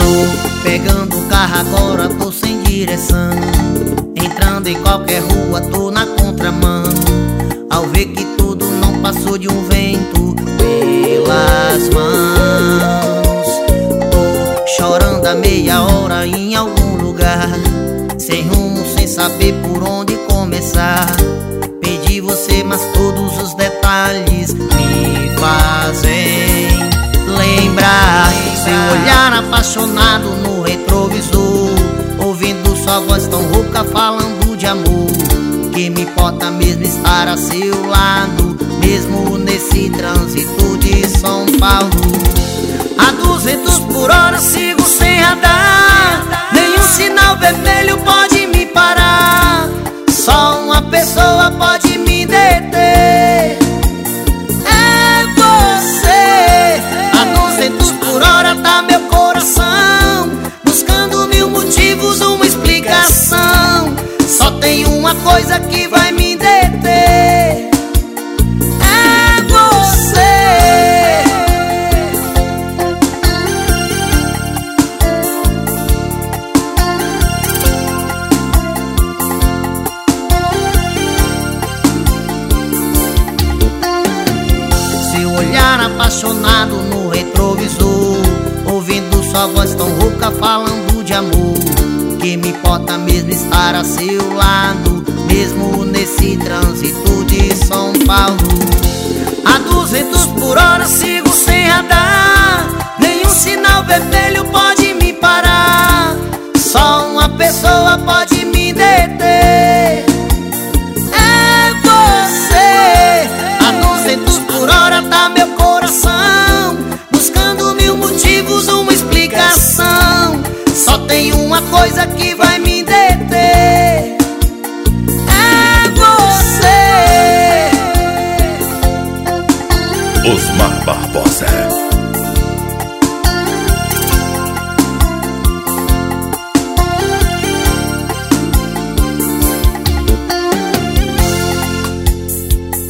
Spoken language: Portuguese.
Tô pegando o carro agora, tô sem direção. Entrando em qualquer rua, tô na contramão. Ao ver que tudo não passou de um vento pelas mãos. Tô chorando há meia hora em algum lugar, sem rumo, sem saber por onde começar. Perdi você, mas todos os detalhes me fazem lembrar. Seu olhar apaixonado no retrovisor, ouvindo sua voz tão rouca falando de amor. Que me importa mesmo estar a seu lado, mesmo nesse trânsito de São Paulo. A 200 por hora sigo sem radar, nenhum sinal vermelho pode me parar. Só uma pessoa pode me deter, é você. A 200 por hora tá meu coração, buscando mil motivos, uma explicação. Só tem uma coisa que vai me deter, é você. Seu olhar apaixonado no retrovisor, ouvindo sua voz tão rouca falando de amor. Que me importa mesmo estar a seu lado, mesmo nesse trânsito de São Paulo. A 200 por hora sigo sem radar, nenhum sinal vermelho pode